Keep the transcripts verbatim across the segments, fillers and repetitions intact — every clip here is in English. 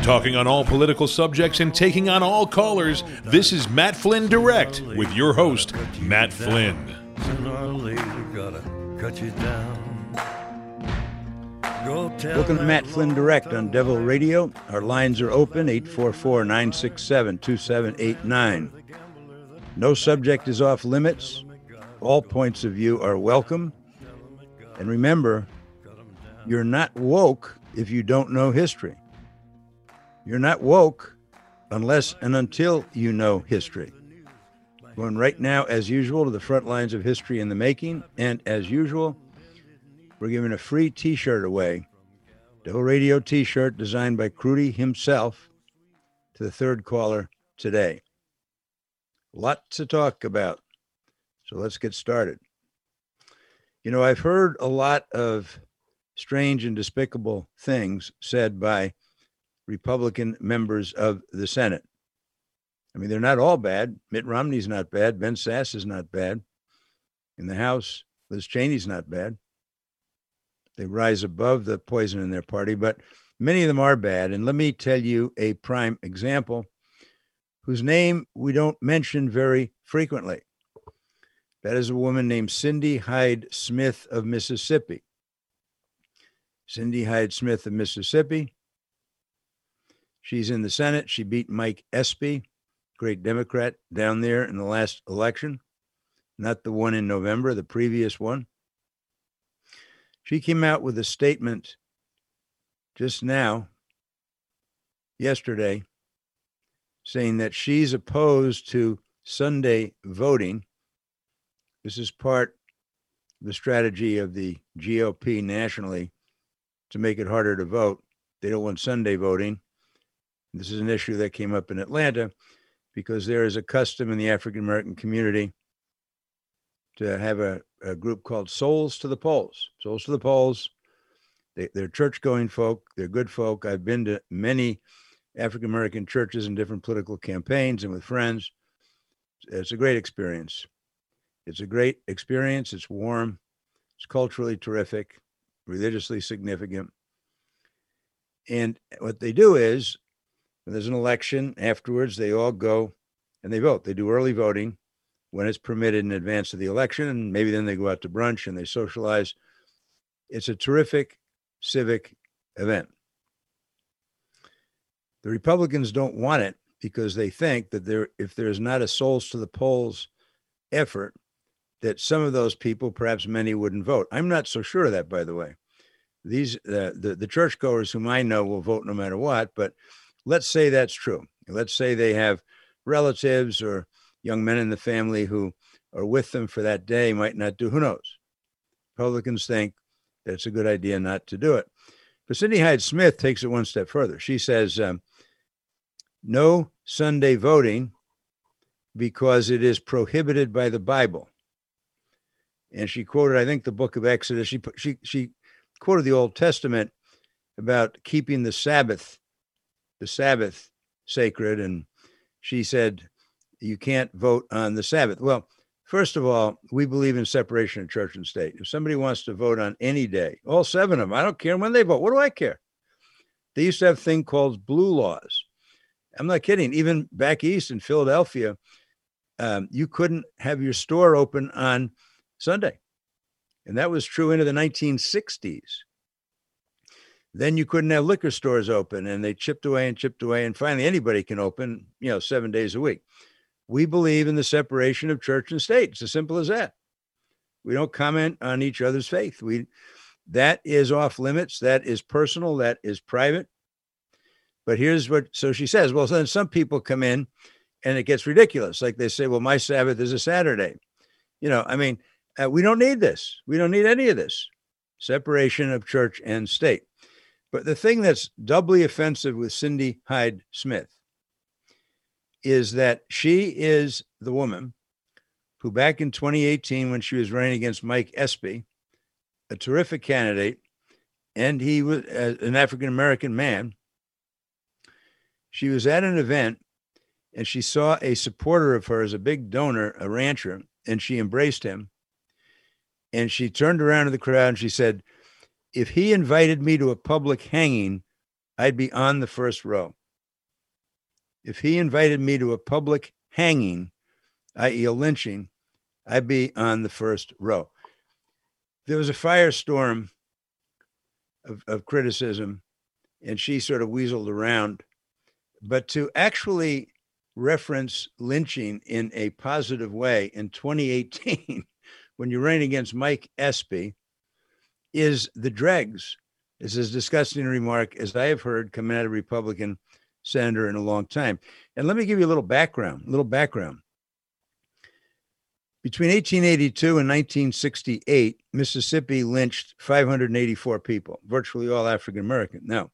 Talking on all political subjects and taking on all callers, this is Matt Flynn Direct with your host, Matt Flynn. Sooner or later, gotta cut you down. Welcome to Matt Flynn Direct on Devil Radio. Our lines are open, eight four four, nine six seven, two seven eight nine. No subject is off limits. All points of view are welcome. And remember, you're not woke if you don't know history. You're not woke unless and until you know history. Going right now, as usual, to the front lines of history in the making. And as usual, we're giving a free T-shirt away. Devil Radio T-shirt designed by Crudy himself to the third caller today. Lots to talk about. So let's get started. You know, I've heard a lot of strange and despicable things said by Republican members of the Senate. I mean, they're not all bad. Mitt Romney's not bad. Ben Sasse is not bad. In the House, Liz Cheney's not bad. They rise above the poison in their party, but many of them are bad. And let me tell you a prime example whose name we don't mention very frequently. That is a woman named Cindy Hyde Smith of Mississippi. Cindy Hyde Smith of Mississippi. She's in the Senate. She beat Mike Espy, great Democrat, down there in the last election, not the one in November, the previous one. She came out with a statement just now, yesterday, saying that she's opposed to Sunday voting. This is part of the strategy of the G O P nationally to make it harder to vote. They don't want Sunday voting. This is an issue that came up in Atlanta because there is a custom in the African-American community to have a, a group called Souls to the Polls. Souls to the Polls. They, they're church-going folk. They're good folk. I've been to many African-American churches in different political campaigns and with friends. It's a great experience. It's a great experience. It's warm. It's culturally terrific, religiously significant. And what they do is, when there's an election, afterwards, they all go and they vote. They do early voting when it's permitted in advance of the election, and maybe then they go out to brunch and they socialize. It's a terrific civic event. The Republicans don't want it because they think that there, if there's not a Souls to the Polls effort, that some of those people, perhaps many, wouldn't vote. I'm not so sure of that, by the way. These uh, the, the churchgoers whom I know will vote no matter what, but let's say that's true. Let's say they have relatives or young men in the family who are with them for that day, might not do, who knows? Republicans think that it's a good idea not to do it. But Cindy Hyde Smith takes it one step further. She says, um, no Sunday voting because it is prohibited by the Bible. And she quoted, I think, the book of Exodus. She she she quoted the Old Testament about keeping the Sabbath, the Sabbath sacred. And she said, you can't vote on the Sabbath. Well, first of all, we believe in separation of church and state. If somebody wants to vote on any day, all seven of them, I don't care when they vote. What do I care? They used to have a thing called blue laws. I'm not kidding. Even back east in Philadelphia, um, you couldn't have your store open on Sunday. And that was true into the nineteen sixties. Then you couldn't have liquor stores open, and they chipped away and chipped away. And finally, anybody can open, you know, seven days a week. We believe in the separation of church and state. It's as simple as that. We don't comment on each other's faith. We, that is off limits. That is personal. That is private. But here's what, so she says, well, then some people come in and it gets ridiculous. Like they say, well, my Sabbath is a Saturday. You know, I mean, uh, we don't need this. We don't need any of this separation of church and state. But the thing that's doubly offensive with Cindy Hyde Smith is that she is the woman who back in twenty eighteen, when she was running against Mike Espy, a terrific candidate, and he was uh, an African-American man, she was at an event and she saw a supporter of hers, a big donor, a rancher, and she embraced him. And she turned around to the crowd and she said, if he invited me to a public hanging, I'd be on the first row. If he invited me to a public hanging, that is a lynching, I'd be on the first row. There was a firestorm of, of criticism, and she sort of weaseled around. But to actually reference lynching in a positive way in twenty eighteen, when you're running against Mike Espy, is the dregs. It's as disgusting a remark as I have heard coming out of a Republican senator in a long time. And let me give you a little background, a little background. Between eighteen eighty-two and nineteen sixty-eight, Mississippi lynched five hundred eighty-four people, virtually all African-American. Now,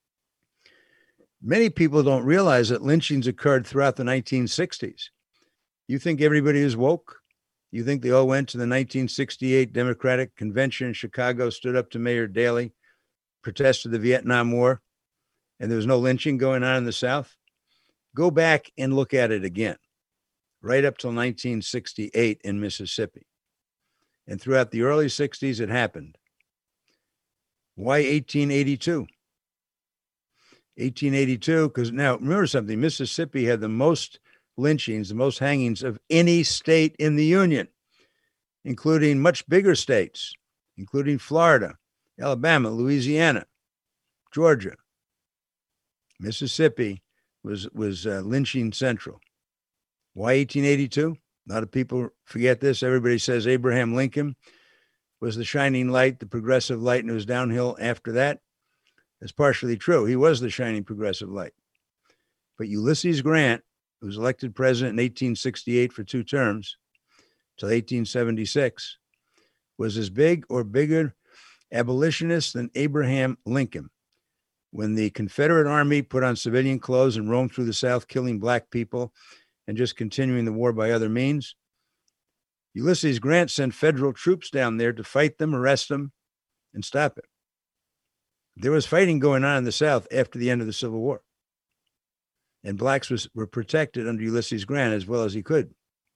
many people don't realize that lynchings occurred throughout the nineteen sixties. You think everybody is woke? You think they all went to the nineteen sixty-eight Democratic Convention in Chicago, stood up to Mayor Daley, protested the Vietnam War, and there was no lynching going on in the South? Go back and look at it again, right up till nineteen sixty-eight in Mississippi. And throughout the early sixties, it happened. Why eighteen eighty-two? eighteen eighty-two, because now remember something, Mississippi had the most lynchings, the most hangings of any state in the Union, including much bigger states, including Florida, Alabama, Louisiana, Georgia. Mississippi was, was uh, lynching central. Why eighteen eighty-two? A lot of people forget this. Everybody says Abraham Lincoln was the shining light, the progressive light, and it was downhill after that. That's partially true. He was the shining progressive light. But Ulysses Grant, who was elected president in eighteen sixty-eight for two terms till eighteen seventy-six, was as big or bigger abolitionist than Abraham Lincoln. When the Confederate Army put on civilian clothes and roamed through the South, killing black people and just continuing the war by other means, Ulysses Grant sent federal troops down there to fight them, arrest them, and stop it. There was fighting going on in the South after the end of the Civil War. And blacks was, were protected under Ulysses Grant as well as he could.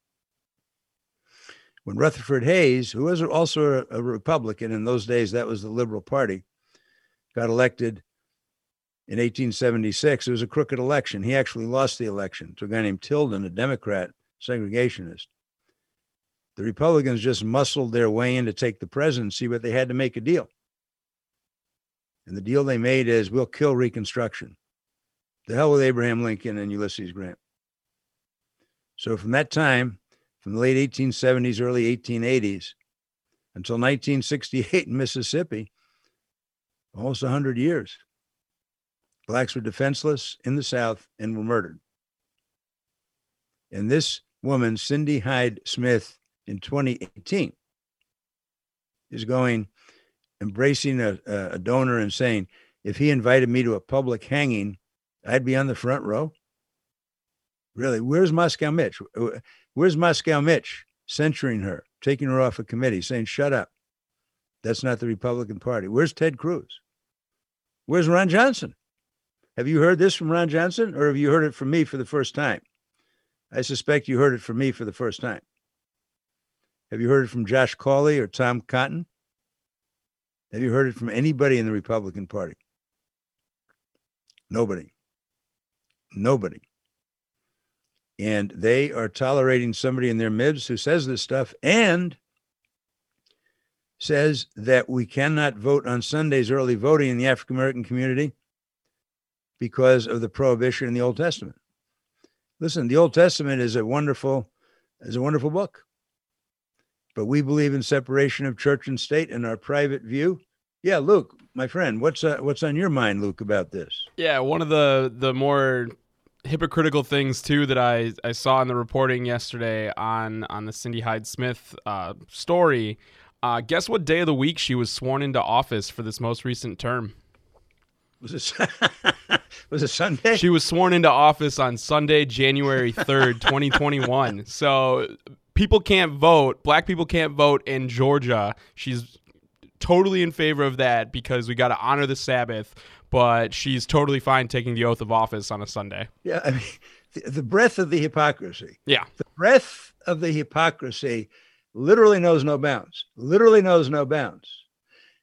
When Rutherford Hayes, who was also a, a Republican in those days, that was the Liberal Party, got elected in eighteen seventy-six, it was a crooked election. He actually lost the election to a guy named Tilden, a Democrat, segregationist. The Republicans just muscled their way in to take the presidency, but they had to make a deal. And the deal they made is, we'll kill Reconstruction. The hell with Abraham Lincoln and Ulysses Grant. So from that time, from the late eighteen seventies, early eighteen eighties, until nineteen sixty-eight in Mississippi, almost one hundred years, blacks were defenseless in the South and were murdered. And this woman, Cindy Hyde Smith, in twenty eighteen, is going, embracing a, a donor and saying, if he invited me to a public hanging, I'd be on the front row. Really, where's Moscow Mitch? Where's Moscow Mitch censuring her, taking her off a committee, saying, shut up? That's not the Republican Party. Where's Ted Cruz? Where's Ron Johnson? Have you heard this from Ron Johnson, or have you heard it from me for the first time? I suspect you heard it from me for the first time. Have you heard it from Josh Cawley or Tom Cotton? Have you heard it from anybody in the Republican Party? Nobody. Nobody. And they are tolerating somebody in their midst who says this stuff and says that we cannot vote on Sundays, early voting in the African-American community, because of the prohibition in the Old Testament. Listen, the Old Testament is a wonderful, is a wonderful book. But we believe in separation of church and state in our private view. Yeah, Luke, my friend, what's uh, what's on your mind, Luke, about this? Yeah, one of the the more hypocritical things too that I, I saw in the reporting yesterday on on the Cindy Hyde Smith uh, story. Uh, guess what day of the week she was sworn into office for this most recent term? Was it was it Sunday? She was sworn into office on Sunday, January third, twenty twenty-one. So people can't vote. Black people can't vote in Georgia. She's totally in favor of that because we got to honor the Sabbath, but she's totally fine taking the oath of office on a Sunday. Yeah, I mean, the, the breadth of the hypocrisy. Yeah. The breadth of the hypocrisy literally knows no bounds. Literally knows no bounds.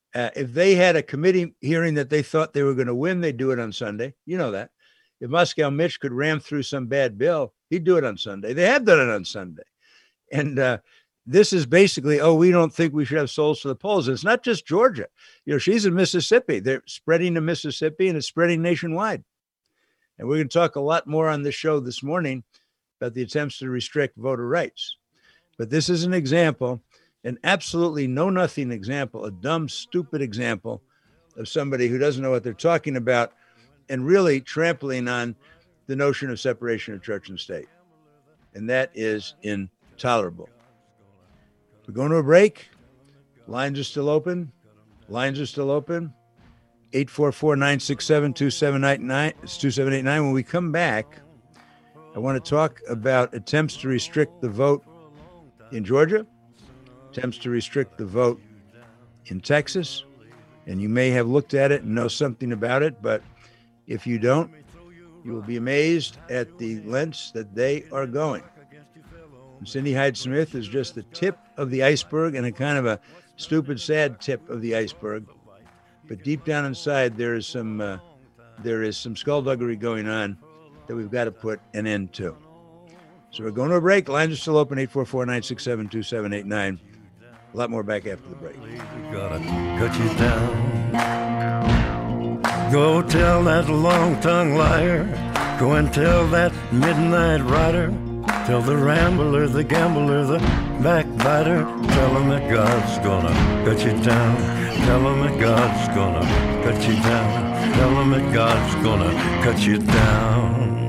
Uh, if they had a committee hearing that they thought they were going to win, they'd do it on Sunday. You know that. If Moscow Mitch could ram through some bad bill, he'd do it on Sunday. They have done it on Sunday. And uh, this is basically, oh, we don't think we should have souls to the polls. And it's not just Georgia. You know, she's in Mississippi. They're spreading to Mississippi, and it's spreading nationwide. And we're going to talk a lot more on this show this morning about the attempts to restrict voter rights. But this is an example, an absolutely know-nothing example, a dumb, stupid example of somebody who doesn't know what they're talking about and really trampling on the notion of separation of church and state. And that is intolerable. We're going to a break. Lines are still open. Lines are still open. eight four four, nine six seven, two seven eight nine. It's two seven eight nine. When we come back, I want to talk about attempts to restrict the vote in Georgia, attempts to restrict the vote in Texas. And you may have looked at it and know something about it, but if you don't, you will be amazed at the lengths that they are going. And Cindy Hyde-Smith is just the tip of the iceberg, and a kind of a stupid, sad tip of the iceberg. But deep down inside, there is some uh, there is some skullduggery going on that we've got to put an end to. So we're going to a break. Lines are still open, eight four four, nine six seven, two seven eight nine. A lot more back after the break. We gotta cut you down. Go tell that long-tongued liar. Go and tell that midnight rider. Tell the rambler, the gambler, the backbiter. Tell him that God's gonna cut you down. Tell him that God's gonna cut you down. Tell him that God's gonna cut you down.